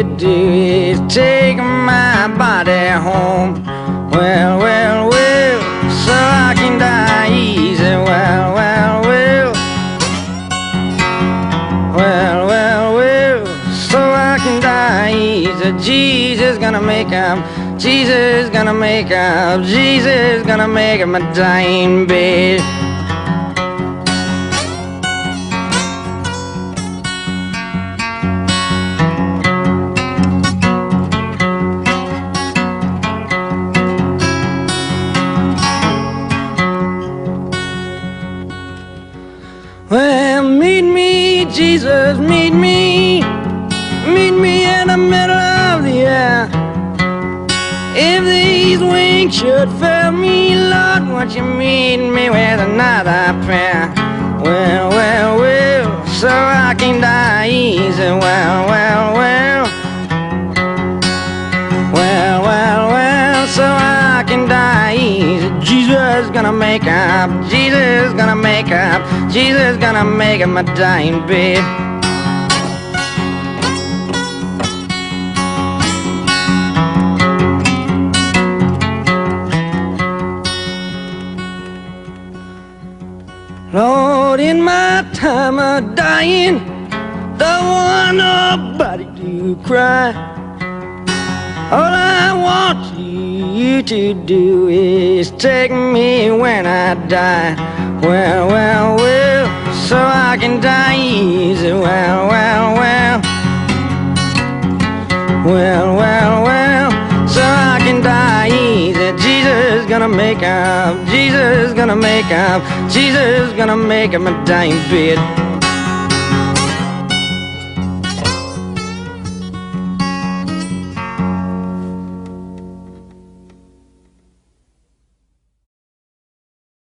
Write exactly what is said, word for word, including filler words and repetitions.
do is take my body home. Well, well, well, so I can die easy. Well, well, well, well, well, well, so I can die easy. Jesus gonna make up, Jesus gonna make up, Jesus gonna make up my dying bed. Well, meet me, Jesus, meet me, meet me in the middle of the air. If these wings should fail me, Lord, won't you meet me with another prayer? Well, well, well, so I can die easy. Well, well, well, well, well, well, so I can die easy. Jesus gonna make up, Jesus gonna make up, Jesus gonna make up my dying bed. Lord, in my time of dying, don't want nobody to cry. All I want you to do is take me when I die. Well, well, well, so I can die easy. Well, well, well, well, well, well, so I can die easy. Jesus gonna make up, Jesus gonna make up, Jesus gonna make up my dying bed.